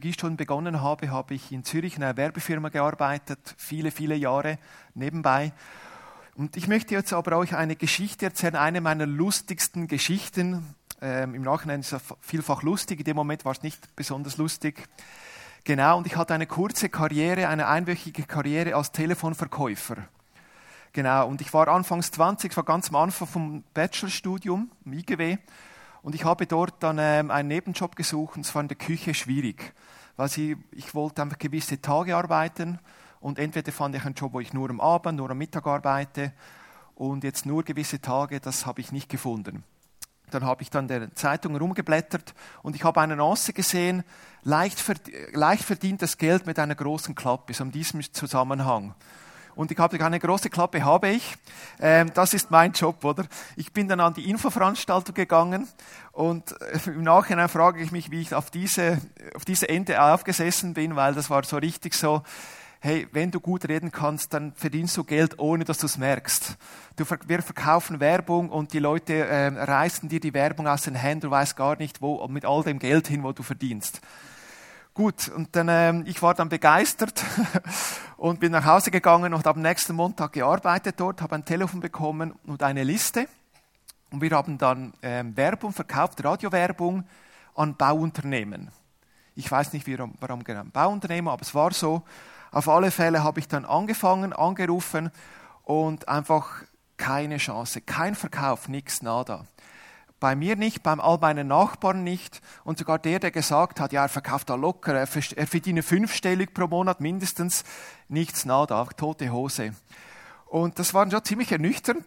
Theologiestudium begonnen habe, habe ich in Zürich in einer Werbefirma gearbeitet, viele, viele Jahre nebenbei. Und ich möchte jetzt aber euch eine Geschichte erzählen, eine meiner lustigsten Geschichten. Im Nachhinein ist es vielfach lustig, in dem Moment war es nicht besonders lustig. Genau, und ich hatte eine kurze Karriere, eine einwöchige Karriere als Telefonverkäufer. Genau, und ich war anfangs 20, ich war ganz am Anfang vom Bachelorstudium, im IGW, und ich habe dort dann einen Nebenjob gesucht, und es war in der Küche schwierig, weil ich wollte einfach gewisse Tage arbeiten, und entweder fand ich einen Job, wo ich nur am Abend, nur am Mittag arbeite, und jetzt nur gewisse Tage, das habe ich nicht gefunden. Dann habe ich dann der Zeitung rumgeblättert und ich habe eine Annonce gesehen, leicht verdientes Geld mit einer großen Klappe, so in diesem Zusammenhang. Und ich habe eine große Klappe, habe ich. Das ist mein Job, oder? Ich bin dann an die Infoveranstaltung gegangen und im Nachhinein frage ich mich, wie ich auf diese Ente aufgesessen bin, weil das war so richtig so, hey, wenn du gut reden kannst, dann verdienst du Geld, ohne dass du es merkst. Wir verkaufen Werbung und die Leute reißen dir die Werbung aus den Händen, du weißt gar nicht, wo mit all dem Geld hin, wo du verdienst. Gut, und dann ich war dann begeistert und bin nach Hause gegangen und habe am nächsten Montag gearbeitet dort, habe ein Telefon bekommen und eine Liste. Und wir haben dann Werbung verkauft, Radiowerbung an Bauunternehmen. Ich weiß nicht, warum genau Bauunternehmen, aber es war so. Auf alle Fälle habe ich dann angerufen und einfach keine Chance, kein Verkauf, nichts, nada. Bei mir nicht, bei all meinen Nachbarn nicht und sogar der gesagt hat, ja, er verkauft da locker, er verdiene 5-stellig pro Monat mindestens, nichts, nada, tote Hose. Und das war schon ziemlich ernüchternd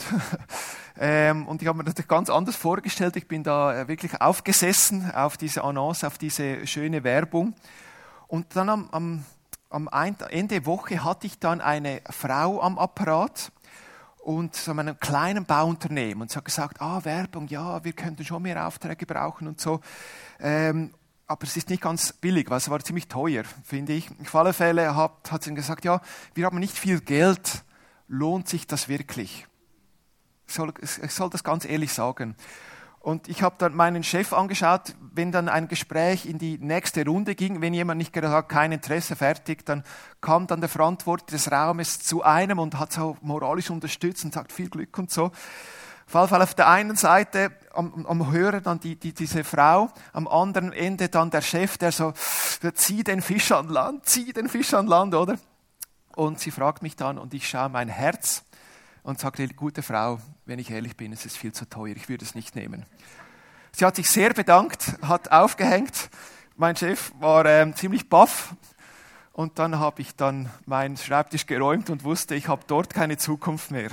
und ich habe mir das ganz anders vorgestellt. Ich bin da wirklich aufgesessen auf diese Annonce, auf diese schöne Werbung und dann am Ende der Woche hatte ich dann eine Frau am Apparat und so einem kleinen Bauunternehmen und sie hat gesagt, Werbung, ja, wir könnten schon mehr Aufträge brauchen und so. Aber es ist nicht ganz billig, weil es war ziemlich teuer, finde ich. Auf alle Fälle hat sie gesagt, ja, wir haben nicht viel Geld, lohnt sich das wirklich? Ich soll das ganz ehrlich sagen. Und ich habe dann meinen Chef angeschaut, wenn dann ein Gespräch in die nächste Runde ging, wenn jemand nicht gesagt hat, kein Interesse, fertig, dann kam dann der Verantwortliche des Raumes zu einem und hat so moralisch unterstützt und sagt, viel Glück und so. Auf der einen Seite am Hörer dann diese Frau, am anderen Ende dann der Chef, der so, zieh den Fisch an Land, oder? Und sie fragt mich dann und ich schaue mein Herz und sagte, gute Frau, wenn ich ehrlich bin, es ist viel zu teuer, ich würde es nicht nehmen. Sie hat sich sehr bedankt, hat aufgehängt. Mein Chef war ziemlich baff. Und dann habe ich dann meinen Schreibtisch geräumt und wusste, ich habe dort keine Zukunft mehr.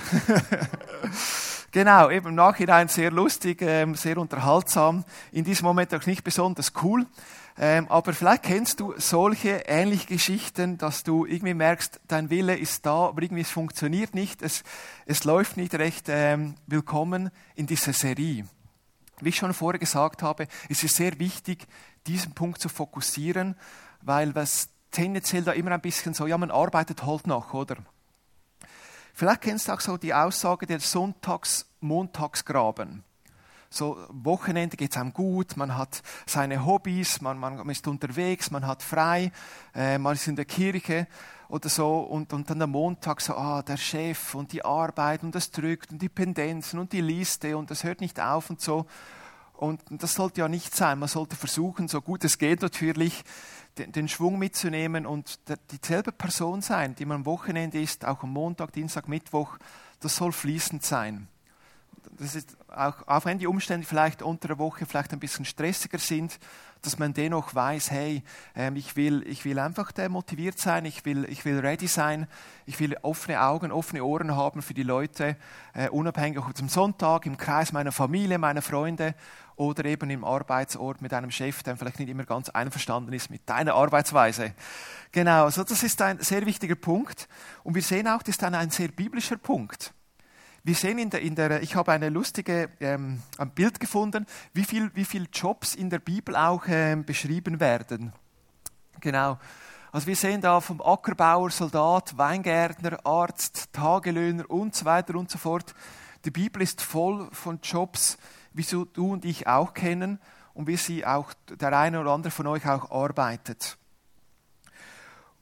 Genau, eben im Nachhinein sehr lustig, sehr unterhaltsam. In diesem Moment auch nicht besonders cool. Aber vielleicht kennst du solche ähnliche Geschichten, dass du irgendwie merkst, dein Wille ist da, aber irgendwie es funktioniert nicht, es läuft nicht recht. Willkommen in dieser Serie. Wie ich schon vorher gesagt habe, ist es sehr wichtig, diesen Punkt zu fokussieren, weil was tendenziell da immer ein bisschen so, ja, man arbeitet halt noch, oder? Vielleicht kennst du auch so die Aussage der Sonntags-Montagsgraben. So, Wochenende geht's einem gut, man hat seine Hobbys, man ist unterwegs, man hat frei, man ist in der Kirche oder so und dann am Montag so, der Chef und die Arbeit und das drückt und die Pendenzen und die Liste und das hört nicht auf und so. Und das sollte ja nicht sein, man sollte versuchen, so gut es geht natürlich, den Schwung mitzunehmen und dieselbe Person sein, die man am Wochenende ist, auch am Montag, Dienstag, Mittwoch, das soll fließend sein. Das ist auch wenn die Umstände vielleicht unter der Woche vielleicht ein bisschen stressiger sind, dass man dennoch weiß, hey, ich will einfach motiviert sein, ich will ready sein, ich will offene Augen, offene Ohren haben für die Leute, unabhängig ob zum Sonntag, im Kreis meiner Familie, meiner Freunde oder eben im Arbeitsort mit einem Chef, der vielleicht nicht immer ganz einverstanden ist mit deiner Arbeitsweise. Genau, also das ist ein sehr wichtiger Punkt und wir sehen auch, das ist dann ein sehr biblischer Punkt. Wir sehen ich habe eine lustige ein Bild gefunden, wie viel Jobs in der Bibel auch beschrieben werden. Genau. Also wir sehen da vom Ackerbauer, Soldat, Weingärtner, Arzt, Tagelöhner und so weiter und so fort. Die Bibel ist voll von Jobs, wie du und ich auch kennen und wie sie auch der eine oder andere von euch auch arbeitet.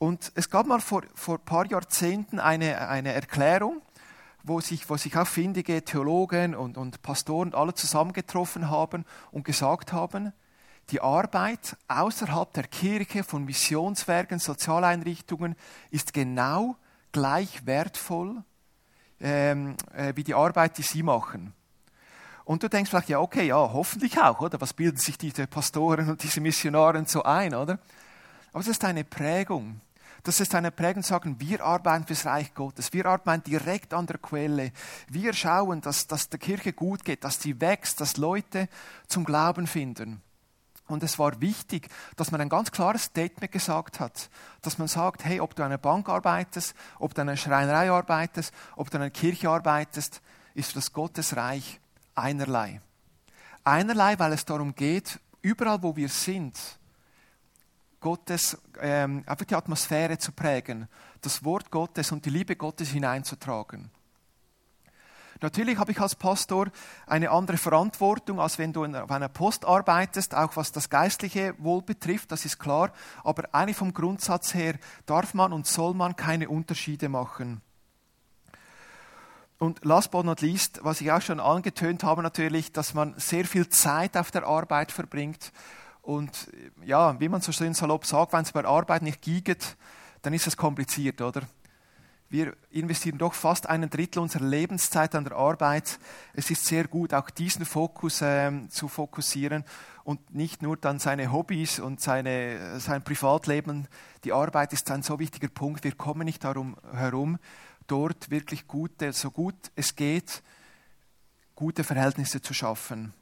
Und es gab mal vor ein paar Jahrzehnten eine Erklärung, wo sich auch findige Theologen und Pastoren alle zusammengetroffen haben und gesagt haben, die Arbeit außerhalb der Kirche von Missionswerken, Sozialeinrichtungen ist genau gleich wertvoll wie die Arbeit, die sie machen. Und du denkst vielleicht, ja okay, ja, hoffentlich auch, oder? Was bilden sich diese Pastoren und diese Missionaren so ein, oder? Aber das ist eine Prägung. Das ist eine Prägung, sagen, wir arbeiten fürs Reich Gottes, wir arbeiten direkt an der Quelle, wir schauen, dass der Kirche gut geht, dass sie wächst, dass Leute zum Glauben finden. Und es war wichtig, dass man ein ganz klares Statement gesagt hat, dass man sagt, hey, ob du an einer Bank arbeitest, ob du an einer Schreinerei arbeitest, ob du an einer Kirche arbeitest, ist für das Gottesreich einerlei. Einerlei, weil es darum geht, überall wo wir sind, einfach die Atmosphäre zu prägen, das Wort Gottes und die Liebe Gottes hineinzutragen. Natürlich habe ich als Pastor eine andere Verantwortung, als wenn du auf einer Post arbeitest, auch was das geistliche Wohl betrifft, das ist klar. Aber eigentlich vom Grundsatz her darf man und soll man keine Unterschiede machen. Und last but not least, was ich auch schon angetönt habe natürlich, dass man sehr viel Zeit auf der Arbeit verbringt. Und ja, wie man so schön salopp sagt, wenn es bei der Arbeit nicht giget, dann ist es kompliziert, oder? Wir investieren doch fast 1/3 unserer Lebenszeit an der Arbeit. Es ist sehr gut, auch diesen Fokus zu fokussieren und nicht nur dann seine Hobbys und sein Privatleben. Die Arbeit ist ein so wichtiger Punkt. Wir kommen nicht darum herum, dort wirklich so gut es geht, gute Verhältnisse zu schaffen.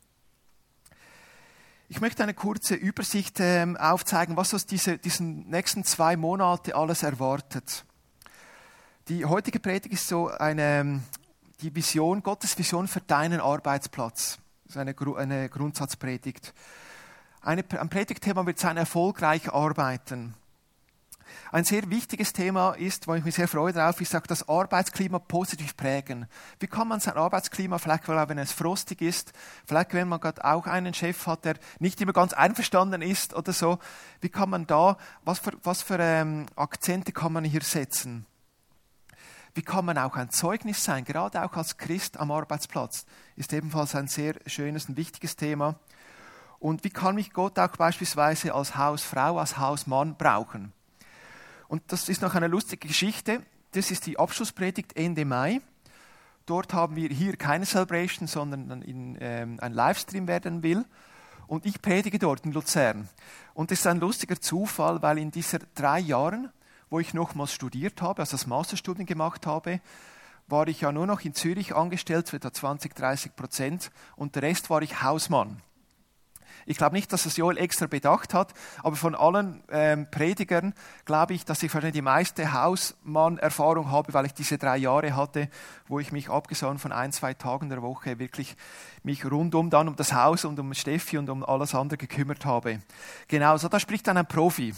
Ich möchte eine kurze Übersicht aufzeigen, was uns diesen nächsten 2 Monate alles erwartet. Die heutige Predigt ist so die Vision, Gottes Vision für deinen Arbeitsplatz. Das ist eine Grundsatzpredigt. Ein Predigtthema wird sein, erfolgreich arbeiten. Ein sehr wichtiges Thema ist, wo ich mich sehr freue darauf, ist auch das Arbeitsklima positiv prägen. Wie kann man sein Arbeitsklima, vielleicht wenn es frostig ist, vielleicht wenn man gerade auch einen Chef hat, der nicht immer ganz einverstanden ist oder so, wie kann man da, was für Akzente kann man hier setzen? Wie kann man auch ein Zeugnis sein, gerade auch als Christ am Arbeitsplatz, ist ebenfalls ein sehr schönes und wichtiges Thema. Und wie kann mich Gott auch beispielsweise als Hausfrau, als Hausmann brauchen? Und das ist noch eine lustige Geschichte. Das ist die Abschlusspredigt Ende Mai. Dort haben wir hier keine Celebration, sondern ein Livestream werden will. Und ich predige dort in Luzern. Und das ist ein lustiger Zufall, weil in diesen 3 Jahren, wo ich nochmals studiert habe, also das Masterstudium gemacht habe, war ich ja nur noch in Zürich angestellt, für etwa 20-30%, und der Rest war ich Hausmann. Ich glaube nicht, dass es Joel extra bedacht hat, aber von allen Predigern glaube ich, dass ich wahrscheinlich die meiste Hausmann-Erfahrung habe, weil ich diese 3 Jahre hatte, wo ich mich abgesehen von 1-2 Tagen der Woche wirklich mich rundum dann um das Haus und um Steffi und um alles andere gekümmert habe. Genau, so da spricht dann ein Profi.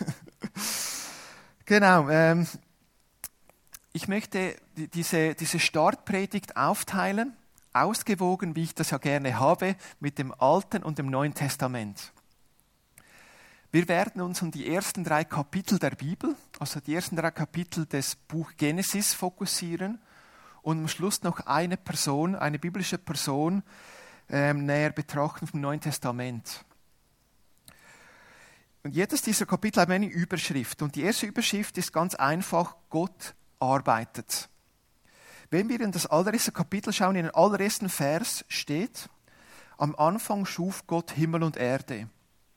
Genau, ich möchte diese Startpredigt aufteilen, ausgewogen, wie ich das ja gerne habe, mit dem Alten und dem Neuen Testament. Wir werden uns um die ersten 3 Kapitel der Bibel, also die ersten 3 Kapitel des Buch Genesis fokussieren und am Schluss noch eine biblische Person näher betrachten vom Neuen Testament. Und jedes dieser Kapitel hat eine Überschrift. Und die erste Überschrift ist ganz einfach, Gott arbeitet. Wenn wir in das allererste Kapitel schauen, in den allerersten Vers steht, am Anfang schuf Gott Himmel und Erde.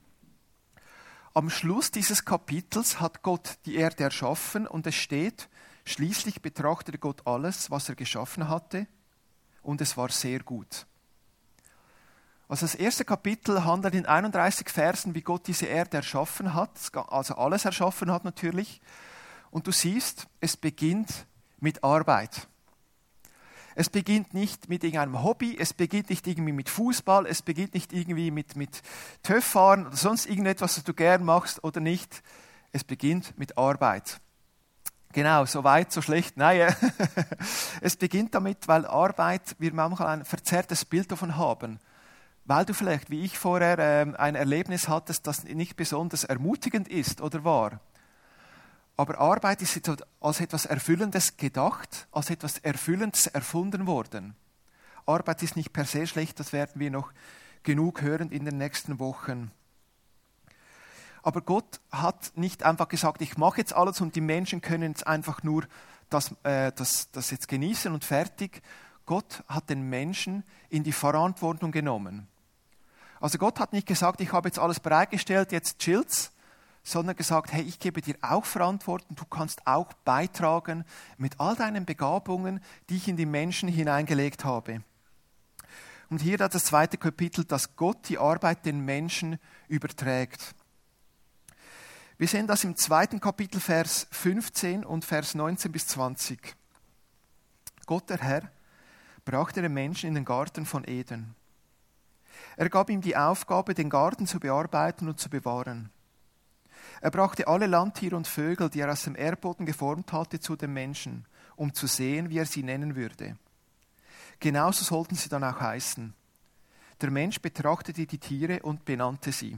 Am Schluss dieses Kapitels hat Gott die Erde erschaffen und es steht, schließlich betrachtete Gott alles, was er geschaffen hatte, und es war sehr gut. Also das erste Kapitel handelt in 31 Versen, wie Gott diese Erde erschaffen hat, also alles erschaffen hat natürlich. Und du siehst, es beginnt mit Arbeit. Es beginnt nicht mit irgendeinem Hobby, es beginnt nicht irgendwie mit Fußball, es beginnt nicht irgendwie mit TÜV-Fahren oder sonst irgendetwas, was du gern machst oder nicht. Es beginnt mit Arbeit. Genau, so weit, so schlecht. Nein, es beginnt damit, weil Arbeit, wir manchmal ein verzerrtes Bild davon haben. Weil du vielleicht, wie ich vorher, ein Erlebnis hattest, das nicht besonders ermutigend ist oder war. Aber Arbeit ist jetzt als etwas Erfüllendes gedacht, als etwas Erfüllendes erfunden worden. Arbeit ist nicht per se schlecht, das werden wir noch genug hören in den nächsten Wochen. Aber Gott hat nicht einfach gesagt, ich mache jetzt alles und die Menschen können jetzt einfach nur das jetzt genießen und fertig. Gott hat den Menschen in die Verantwortung genommen. Also Gott hat nicht gesagt, ich habe jetzt alles bereitgestellt, jetzt chillt's, sondern gesagt, hey, ich gebe dir auch Verantwortung, du kannst auch beitragen mit all deinen Begabungen, die ich in die Menschen hineingelegt habe. Und hier das 2. Kapitel, dass Gott die Arbeit den Menschen überträgt. Wir sehen das im 2. Kapitel, Vers 15 und Vers 19 bis 20. Gott, der Herr, brachte den Menschen in den Garten von Eden. Er gab ihm die Aufgabe, den Garten zu bearbeiten und zu bewahren. Er brachte alle Landtiere und Vögel, die er aus dem Erdboden geformt hatte, zu dem Menschen, um zu sehen, wie er sie nennen würde. Genauso sollten sie dann auch heißen. Der Mensch betrachtete die Tiere und benannte sie.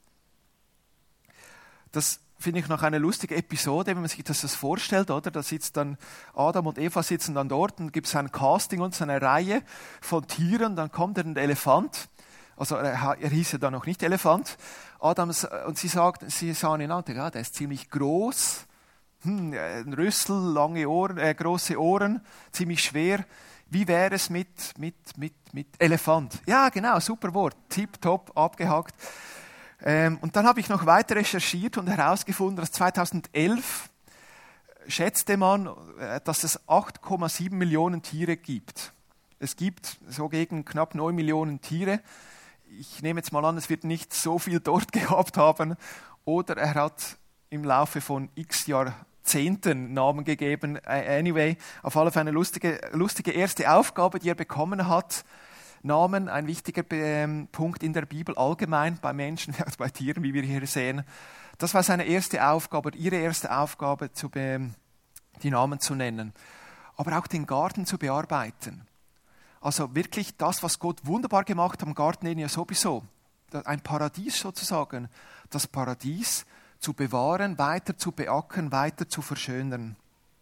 Das finde ich noch eine lustige Episode, wenn man sich das vorstellt, oder? Da sitzt dann Adam und Eva sitzen dann dort und gibt es ein Casting und so eine Reihe von Tieren, dann kommt ein Elefant. Also er hieß ja dann noch nicht Elefant. Adam und sie sahen ihn an, ja, der ist ziemlich groß, ein Rüssel, lange Ohren, große Ohren, ziemlich schwer. Wie wäre es mit Elefant? Ja, genau, super Wort, tipptopp, abgehakt. Und dann habe ich noch weiter recherchiert und herausgefunden, dass 2011 schätzte man, dass es 8,7 Millionen Tiere gibt. Es gibt so gegen knapp 9 Millionen Tiere. Ich nehme jetzt mal an, es wird nicht so viel dort gehabt haben. Oder er hat im Laufe von x Jahrzehnten Namen gegeben. Anyway, auf alle Fälle eine lustige erste Aufgabe, die er bekommen hat. Namen, ein wichtiger Punkt in der Bibel, allgemein bei Menschen, also bei Tieren, wie wir hier sehen. Das war seine erste Aufgabe, ihre erste Aufgabe, die Namen zu nennen. Aber auch den Garten zu bearbeiten. Also wirklich das, was Gott wunderbar gemacht hat am Garten Eden ja sowieso. Ein Paradies sozusagen. Das Paradies zu bewahren, weiter zu beackern, weiter zu verschönern.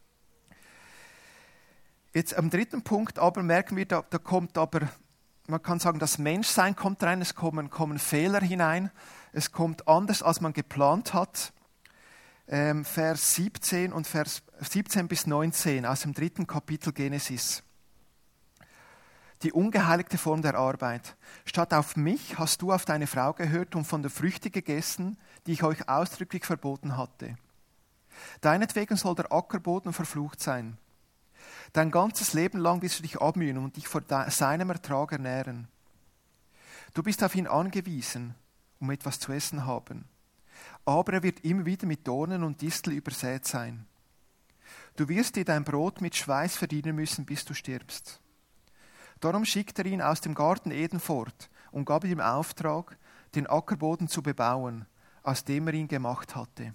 Jetzt am 3. Punkt aber merken wir, da kommt aber, man kann sagen, das Menschsein kommt rein, es kommen Fehler hinein, es kommt anders, als man geplant hat. Vers 17 und Vers 17 bis 19 aus dem 3. Kapitel Genesis. Die ungeheiligte Form der Arbeit. Statt auf mich hast du auf deine Frau gehört und von der Früchte gegessen, die ich euch ausdrücklich verboten hatte. Deinetwegen soll der Ackerboden verflucht sein. Dein ganzes Leben lang wirst du dich abmühen und dich vor seinem Ertrag ernähren. Du bist auf ihn angewiesen, um etwas zu essen haben. Aber er wird immer wieder mit Dornen und Distel übersät sein. Du wirst dir dein Brot mit Schweiß verdienen müssen, bis du stirbst. Darum schickte er ihn aus dem Garten Eden fort und gab ihm Auftrag, den Ackerboden zu bebauen, aus dem er ihn gemacht hatte.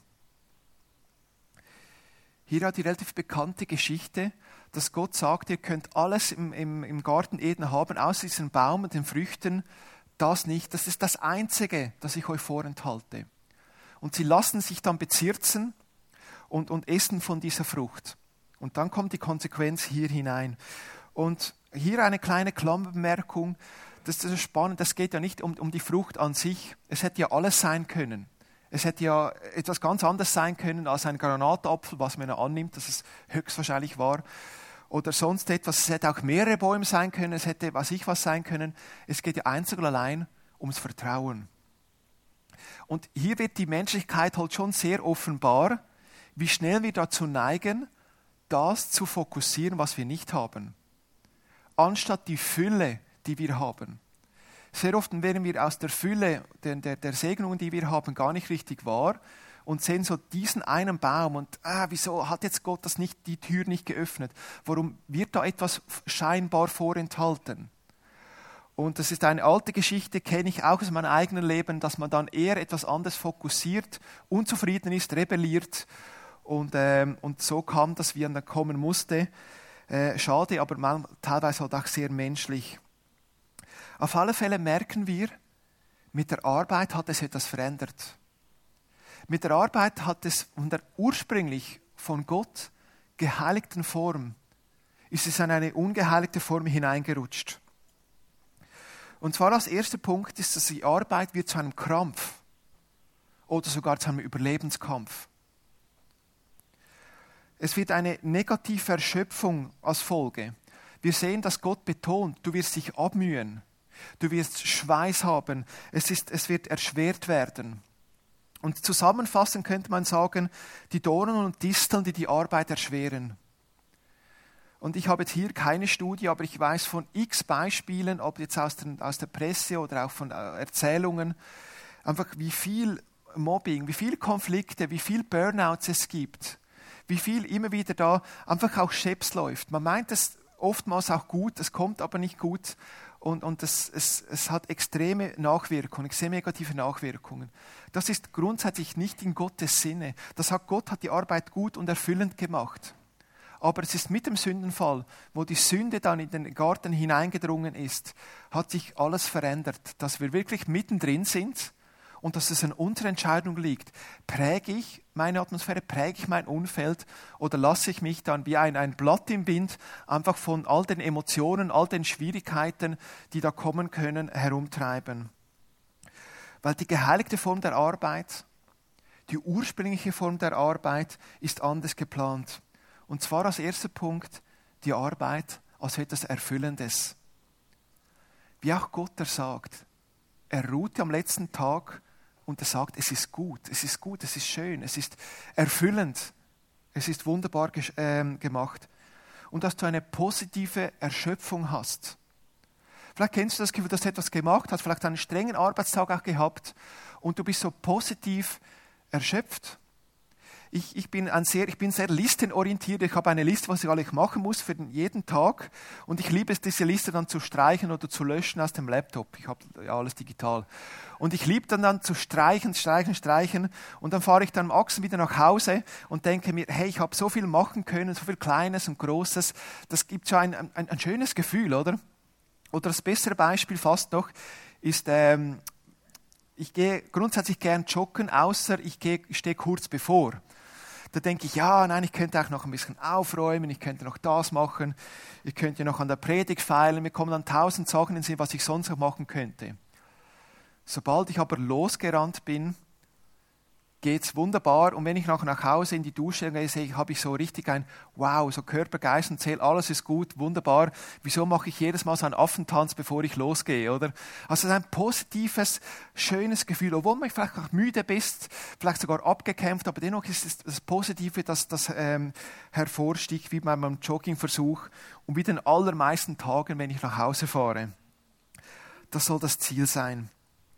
Hier hat die relativ bekannte Geschichte, dass Gott sagt, ihr könnt alles im Garten Eden haben, außer diesen Baum und den Früchten, das nicht. Das ist das Einzige, das ich euch vorenthalte. Und sie lassen sich dann bezirzen und essen von dieser Frucht. Und dann kommt die Konsequenz hier hinein. Und hier eine kleine Klammerbemerkung, das ist spannend, das geht ja nicht um die Frucht an sich. Es hätte ja alles sein können. Es hätte ja etwas ganz anderes sein können als ein Granatapfel, was man ja annimmt, dass es höchstwahrscheinlich war. Oder sonst etwas. Es hätte auch mehrere Bäume sein können, es hätte was sein können. Es geht ja einzig und allein ums Vertrauen. Und hier wird die Menschlichkeit halt schon sehr offenbar, wie schnell wir dazu neigen, das zu fokussieren, was wir nicht haben. Anstatt die Fülle, die wir haben. Sehr oft werden wir aus der Fülle der Segnungen, die wir haben, gar nicht richtig wahr und sehen so diesen einen Baum und wieso hat jetzt Gott die Tür nicht geöffnet? Warum wird da etwas scheinbar vorenthalten? Und das ist eine alte Geschichte, kenne ich auch aus meinem eigenen Leben, dass man dann eher etwas anderes fokussiert, unzufrieden ist, rebelliert und so kam das, wie er dann kommen musste. Schade, aber teilweise halt auch sehr menschlich. Auf alle Fälle merken wir, mit der Arbeit hat es etwas verändert. Mit der Arbeit hat es von der ursprünglich von Gott geheiligten Form, ist es in eine ungeheiligte Form hineingerutscht. Und zwar als erster Punkt ist, dass die Arbeit wird zu einem Krampf oder sogar zu einem Überlebenskampf. Es wird eine negative Erschöpfung als Folge. Wir sehen, dass Gott betont, du wirst dich abmühen, du wirst Schweiß haben, es wird erschwert werden. Und zusammenfassend könnte man sagen, die Dornen und Disteln, die die Arbeit erschweren. Und ich habe jetzt hier keine Studie, aber ich weiß von x Beispielen, ob jetzt aus der Presse oder auch von Erzählungen, einfach wie viel Mobbing, wie viele Konflikte, wie viel Burnouts es gibt, wie viel immer wieder da einfach auch scheps läuft. Man meint es oftmals auch gut, es kommt aber nicht gut und es hat extreme Nachwirkungen, sehr negative Nachwirkungen. Das ist grundsätzlich nicht in Gottes Sinne. Gott hat die Arbeit gut und erfüllend gemacht. Aber es ist mit dem Sündenfall, wo die Sünde dann in den Garten hineingedrungen ist, hat sich alles verändert, dass wir wirklich mittendrin sind und dass es an unserer Entscheidung liegt. Präge ich meine Atmosphäre, präge ich mein Umfeld oder lasse ich mich dann wie ein Blatt im Wind einfach von all den Emotionen, all den Schwierigkeiten, die da kommen können, herumtreiben. Weil die geheiligte Form der Arbeit, die ursprüngliche Form der Arbeit ist anders geplant. Und zwar als erster Punkt die Arbeit als etwas Erfüllendes. Wie auch Gott sagt, er ruhte am letzten Tag und er sagt, es ist gut, es ist schön, es ist erfüllend, es ist wunderbar gemacht. Und dass du eine positive Erschöpfung hast. Vielleicht kennst du das Gefühl, dass du etwas gemacht hast, vielleicht einen strengen Arbeitstag auch gehabt und du bist so positiv erschöpft. Ich bin sehr listenorientiert. Ich habe eine Liste, was ich alles machen muss für jeden Tag. Und ich liebe es, diese Liste dann zu streichen oder zu löschen aus dem Laptop. Ich habe ja alles digital. Und ich liebe dann zu streichen. Und dann fahre ich dann am Achsen wieder nach Hause und denke mir, hey, ich habe so viel machen können, so viel Kleines und Großes. Das gibt so ein schönes Gefühl, oder? Oder das bessere Beispiel fast noch ist, ich gehe grundsätzlich gern joggen, außer ich stehe kurz bevor. Da denke ich, ich könnte auch noch ein bisschen aufräumen, ich könnte noch das machen, ich könnte noch an der Predigt feilen, mir kommen dann 1000 Sachen in den Sinn, was ich sonst noch machen könnte. Sobald ich aber losgerannt bin, geht's wunderbar und wenn ich nachher nach Hause in die Dusche gehe, habe ich so richtig ein Wow, so Körper, Geist und Seele, alles ist gut, wunderbar. Wieso mache ich jedes Mal so einen Affentanz, bevor ich losgehe, oder? Also ein positives, schönes Gefühl, obwohl man vielleicht auch müde bist, vielleicht sogar abgekämpft, aber dennoch ist es das Positive, das hervorsticht, wie bei meinem Joggingversuch und wie den allermeisten Tagen, wenn ich nach Hause fahre. Das soll das Ziel sein.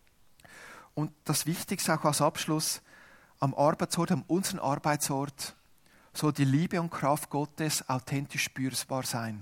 Und das Wichtigste auch als Abschluss, am Arbeitsort, an unserem Arbeitsort, soll die Liebe und Kraft Gottes authentisch spürbar sein.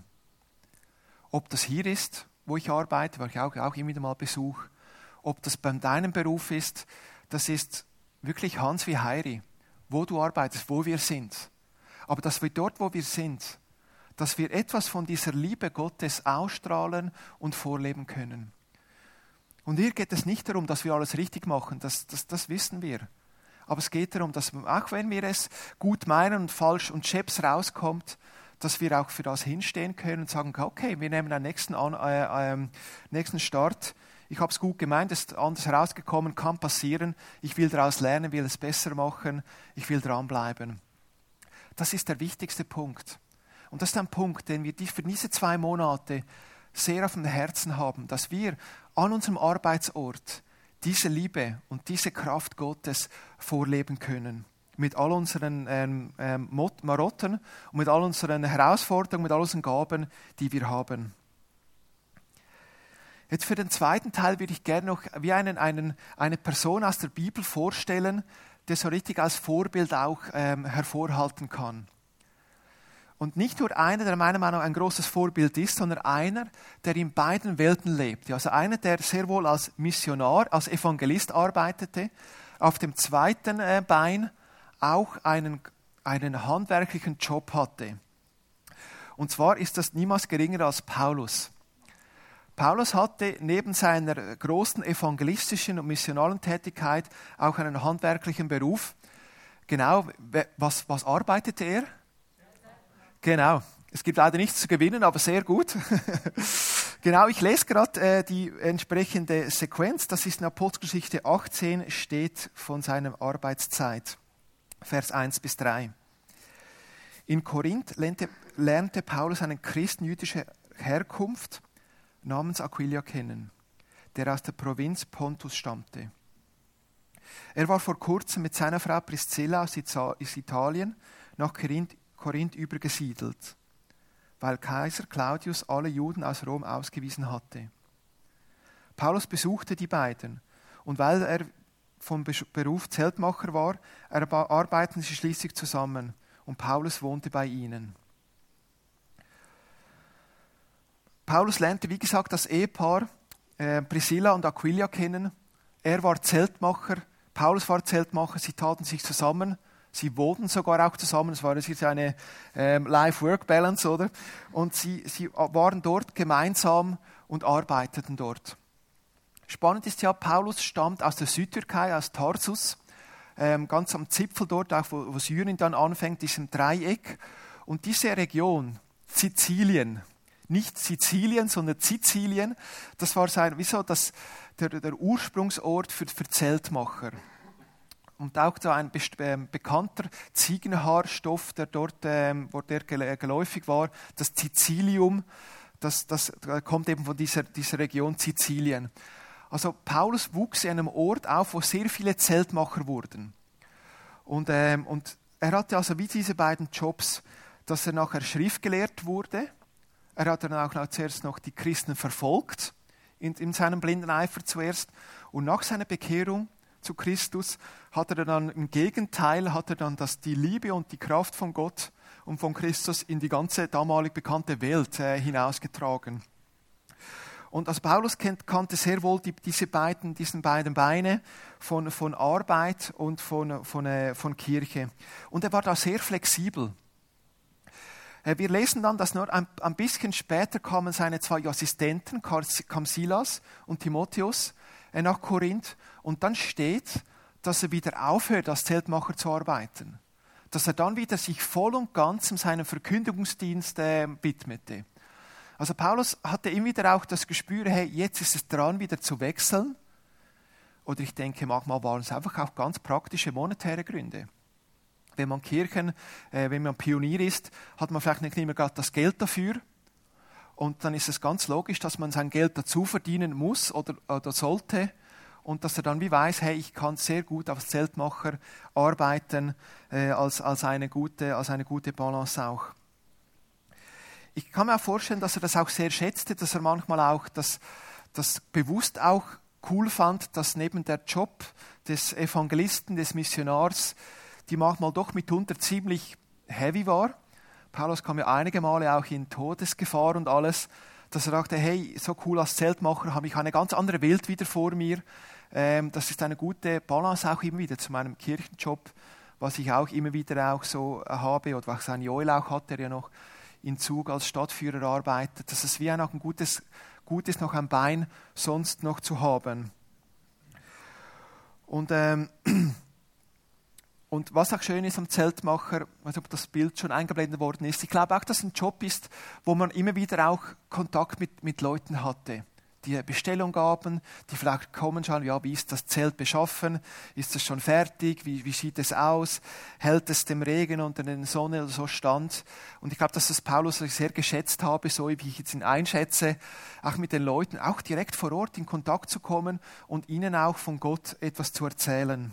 Ob das hier ist, wo ich arbeite, weil ich auch immer wieder mal besuche, ob das bei deinem Beruf ist, das ist wirklich Hans wie Heiri, wo du arbeitest, wo wir sind. Aber dass wir dort, wo wir sind, dass wir etwas von dieser Liebe Gottes ausstrahlen und vorleben können. Und hier geht es nicht darum, dass wir alles richtig machen, das wissen wir. Aber es geht darum, dass auch wenn wir es gut meinen und falsch und scheps rauskommt, dass wir auch für das hinstehen können und sagen, okay, wir nehmen einen nächsten Start. Ich habe es gut gemeint, es ist anders herausgekommen, kann passieren. Ich will daraus lernen, will es besser machen, ich will dranbleiben. Das ist der wichtigste Punkt. Und das ist ein Punkt, den wir für diese 2 Monate sehr auf dem Herzen haben, dass wir an unserem Arbeitsort diese Liebe und diese Kraft Gottes vorleben können. Mit all unseren Marotten und mit all unseren Herausforderungen, mit all unseren Gaben, die wir haben. Jetzt für den zweiten Teil würde ich gerne noch wie eine Person aus der Bibel vorstellen, der so richtig als Vorbild auch hervorhalten kann. Und nicht nur einer, der meiner Meinung nach ein großes Vorbild ist, sondern einer, der in beiden Welten lebt. Also einer, der sehr wohl als Missionar, als Evangelist arbeitete, auf dem zweiten Bein auch einen handwerklichen Job hatte. Und zwar ist das niemals geringer als Paulus. Paulus hatte neben seiner großen evangelistischen und missionalen Tätigkeit auch einen handwerklichen Beruf. Genau, was arbeitete er? Genau, es gibt leider nichts zu gewinnen, aber sehr gut. Genau, ich lese gerade die entsprechende Sequenz. Das ist in Apostelgeschichte 18, steht von seiner Arbeitszeit, Vers 1 bis 3. In Korinth lernte Paulus einen Christen jüdischer Herkunft namens Aquila kennen, der aus der Provinz Pontus stammte. Er war vor kurzem mit seiner Frau Priscilla aus Italien nach Korinth übergesiedelt, weil Kaiser Claudius alle Juden aus Rom ausgewiesen hatte. Paulus besuchte die beiden und weil er vom Beruf Zeltmacher war, arbeiteten sie schließlich zusammen und Paulus wohnte bei ihnen. Paulus lernte, wie gesagt, das Ehepaar Priscilla und Aquila kennen. Er war Zeltmacher, Paulus war Zeltmacher, sie taten sich zusammen. Sie wohnten sogar auch zusammen, es war jetzt eine Life-Work-Balance, oder? Und sie waren dort gemeinsam und arbeiteten dort. Spannend ist ja, Paulus stammt aus der Südtürkei, aus Tarsus, ganz am Zipfel dort, auch wo Syrien dann anfängt, diesem Dreieck. Und diese Region, Sizilien, nicht Sizilien, sondern Sizilien, das war der Ursprungsort für Zeltmacher. Und auch so ein bekannter Ziegenhaarstoff, der dort geläufig war, das Cicilium, das kommt eben von dieser Region Sizilien. Also Paulus wuchs in einem Ort auf, wo sehr viele Zeltmacher wurden. Und er hatte also wie diese beiden Jobs, dass er nachher schriftgelehrt wurde. Er hat dann auch zuerst noch die Christen verfolgt, in seinem blinden Eifer zuerst. Und nach seiner Bekehrung zu Christus hat er dann im Gegenteil die Liebe und die Kraft von Gott und von Christus in die ganze damalig bekannte Welt hinausgetragen. Und also Paulus kannte sehr wohl diesen beiden Beine von Arbeit und von Kirche. Und er war da sehr flexibel. Wir lesen dann, dass nur ein bisschen später kamen seine zwei Assistenten, kam Silas und Timotheus, nach Korinth. Und dann steht, dass er wieder aufhört, als Zeltmacher zu arbeiten. Dass er dann wieder sich voll und ganz seinem Verkündigungsdienst widmete. Also Paulus hatte immer wieder auch das Gespür, hey, jetzt ist es dran, wieder zu wechseln. Oder ich denke, manchmal waren es einfach auch ganz praktische monetäre Gründe. Wenn man wenn man Pionier ist, hat man vielleicht nicht immer gerade das Geld dafür. Und dann ist es ganz logisch, dass man sein Geld dazu verdienen muss oder sollte. Und dass er dann wie weiß, hey, ich kann sehr gut als Zeltmacher arbeiten, als eine gute Balance auch. Ich kann mir auch vorstellen, dass er das auch sehr schätzte, dass er manchmal auch das bewusst auch cool fand, dass neben der Job des Evangelisten, des Missionars, die manchmal doch mitunter ziemlich heavy war. Paulus kam ja einige Male auch in Todesgefahr und alles, dass er dachte, hey, so cool als Zeltmacher habe ich eine ganz andere Welt wieder vor mir. Das ist eine gute Balance auch immer wieder zu meinem Kirchenjob, was ich auch immer wieder auch so habe, oder was sein Joel auch hat, der ja noch in Zug als Stadtführer arbeitet, dass es wie auch ein gutes ist, noch ein Bein sonst noch zu haben. Und was auch schön ist am Zeltmacher, ich weiß nicht, ob das Bild schon eingeblendet worden ist, ich glaube auch, dass es ein Job ist, wo man immer wieder auch Kontakt mit Leuten hatte, die Bestellung gaben, die vielleicht kommen, schauen, ja, wie ist das Zelt beschaffen, ist es schon fertig, wie sieht es aus, hält es dem Regen und der Sonne oder so stand. Und ich glaube, dass das Paulus sehr geschätzt habe, so wie ich jetzt ihn einschätze, auch mit den Leuten, auch direkt vor Ort in Kontakt zu kommen und ihnen auch von Gott etwas zu erzählen.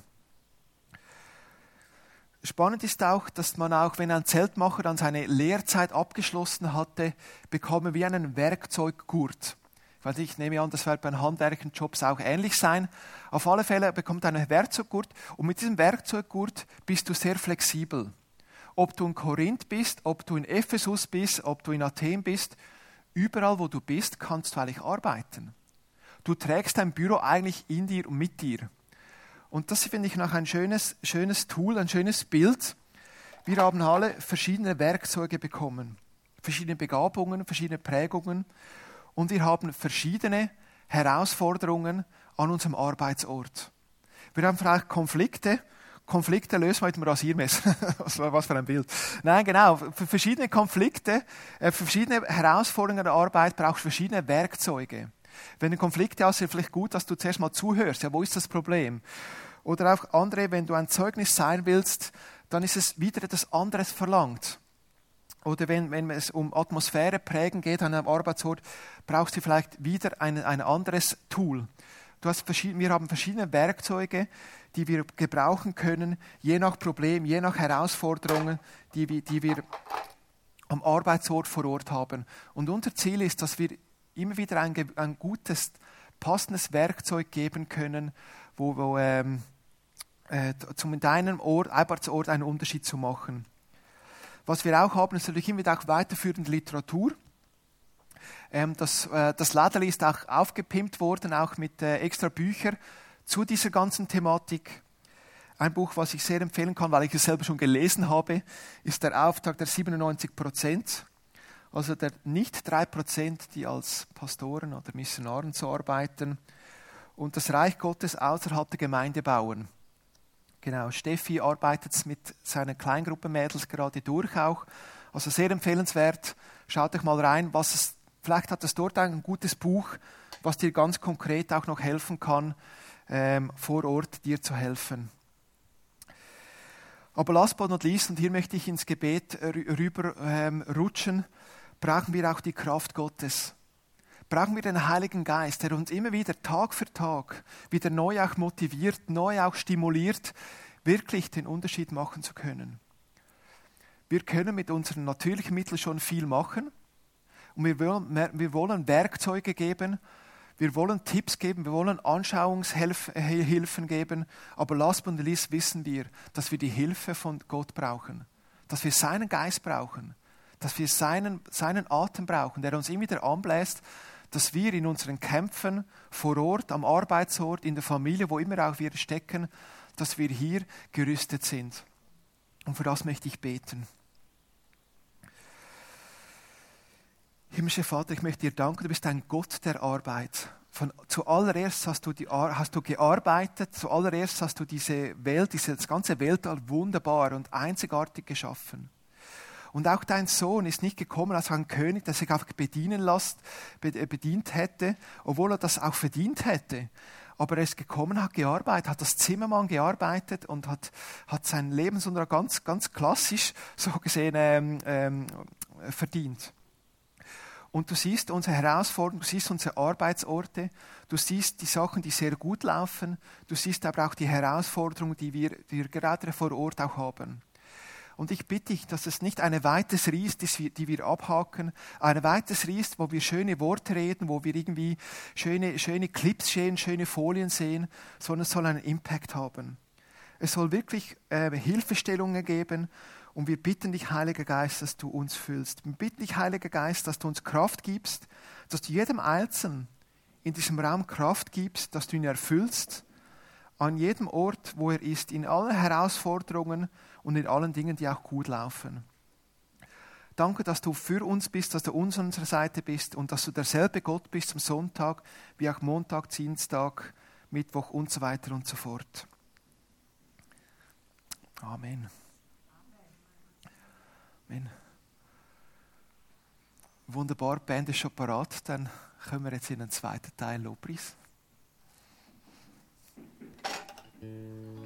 Spannend ist auch, dass man auch, wenn ein Zeltmacher dann seine Lehrzeit abgeschlossen hatte, bekommen wir einen Werkzeuggurt. Weil ich nehme an, das wird bei Handwerkerjobs auch ähnlich sein. Auf alle Fälle bekommt er einen Werkzeuggurt und mit diesem Werkzeuggurt bist du sehr flexibel. Ob du in Korinth bist, ob du in Ephesus bist, ob du in Athen bist, überall wo du bist, kannst du eigentlich arbeiten. Du trägst dein Büro eigentlich in dir und mit dir. Und das finde ich noch ein schönes Tool, ein schönes Bild. Wir haben alle verschiedene Werkzeuge bekommen, verschiedene Begabungen, verschiedene Prägungen. und wir haben verschiedene Herausforderungen an unserem Arbeitsort. Wir haben vielleicht Konflikte. Konflikte lösen wir mit dem Rasiermesser. Was für ein Bild. Nein, genau. Für verschiedene Konflikte, für verschiedene Herausforderungen der Arbeit brauchst du verschiedene Werkzeuge. Wenn du Konflikte hast, ist es vielleicht gut, dass du zuerst mal zuhörst. Ja, wo ist das Problem? Oder auch andere, wenn du ein Zeugnis sein willst, dann ist es wieder etwas anderes verlangt. Oder wenn es um Atmosphäre prägen geht an einem Arbeitsort, brauchst du vielleicht wieder ein anderes Tool. Wir haben verschiedene Werkzeuge, die wir gebrauchen können, je nach Problem, je nach Herausforderungen, die wir am Arbeitsort vor Ort haben. Und unser Ziel ist, dass wir immer wieder ein gutes, passendes Werkzeug geben können, um in deinem Arbeitsort einen Unterschied zu machen. Was wir auch haben, ist natürlich immer wieder auch weiterführende Literatur. Das Lädeli ist auch aufgepimpt worden, auch mit extra Büchern zu dieser ganzen Thematik. Ein Buch, was ich sehr empfehlen kann, weil ich es selber schon gelesen habe, ist der Auftrag der 97%. Also der nicht 3%, die als Pastoren oder Missionaren so arbeiten und das Reich Gottes außerhalb der Gemeinde bauen. Genau, Steffi arbeitet mit seinen Kleingruppenmädels gerade durch auch. Also sehr empfehlenswert. Schaut euch mal rein, vielleicht hat es dort ein gutes Buch, was dir ganz konkret auch noch helfen kann, vor Ort dir zu helfen. Aber last but not least, und hier möchte ich ins Gebet rüber rutschen, brauchen wir auch die Kraft Gottes. Brauchen wir den Heiligen Geist, der uns immer wieder Tag für Tag wieder neu auch motiviert, neu auch stimuliert, wirklich den Unterschied machen zu können. Wir können mit unseren natürlichen Mitteln schon viel machen und wir wollen Werkzeuge geben, wir wollen Tipps geben, wir wollen Anschauungshilfen geben, aber last but not least wissen wir, dass wir die Hilfe von Gott brauchen, dass wir seinen Geist brauchen, dass wir seinen Atem brauchen, der uns immer wieder anbläst, dass wir in unseren Kämpfen vor Ort, am Arbeitsort, in der Familie, wo immer auch wir stecken, dass wir hier gerüstet sind. Und für das möchte ich beten. Himmlischer Vater, ich möchte dir danken, du bist ein Gott der Arbeit. Zuallererst hast du gearbeitet, zuallererst hast du diese Welt, das ganze Weltall wunderbar und einzigartig geschaffen. Und auch dein Sohn ist nicht gekommen als ein König, der sich einfach bedient hätte, obwohl er das auch verdient hätte. Aber er ist gekommen, hat gearbeitet, hat als Zimmermann gearbeitet und hat seinen Lebensunterhalt ganz, ganz klassisch so gesehen verdient. Und du siehst unsere Herausforderungen, du siehst unsere Arbeitsorte, du siehst die Sachen, die sehr gut laufen, du siehst aber auch die Herausforderungen, die wir gerade vor Ort auch haben. Und ich bitte dich, dass es nicht eine Weite ist, die wir abhaken, eine Weite ist, wo wir schöne Worte reden, wo wir irgendwie schöne Clips sehen, schöne Folien sehen, sondern es soll einen Impact haben. Es soll wirklich Hilfestellungen geben und wir bitten dich, Heiliger Geist, dass du uns füllst. Wir bitten dich, Heiliger Geist, dass du uns Kraft gibst, dass du jedem Einzelnen in diesem Raum Kraft gibst, dass du ihn erfüllst, an jedem Ort, wo er ist, in allen Herausforderungen und in allen Dingen, die auch gut laufen. Danke, dass du für uns bist, dass du uns an unserer Seite bist und dass du derselbe Gott bist am Sonntag, wie auch Montag, Dienstag, Mittwoch und so weiter und so fort. Amen. Amen. Wunderbar, die Band ist schon parat, dann kommen wir jetzt in den zweiten Teil Lobpreis.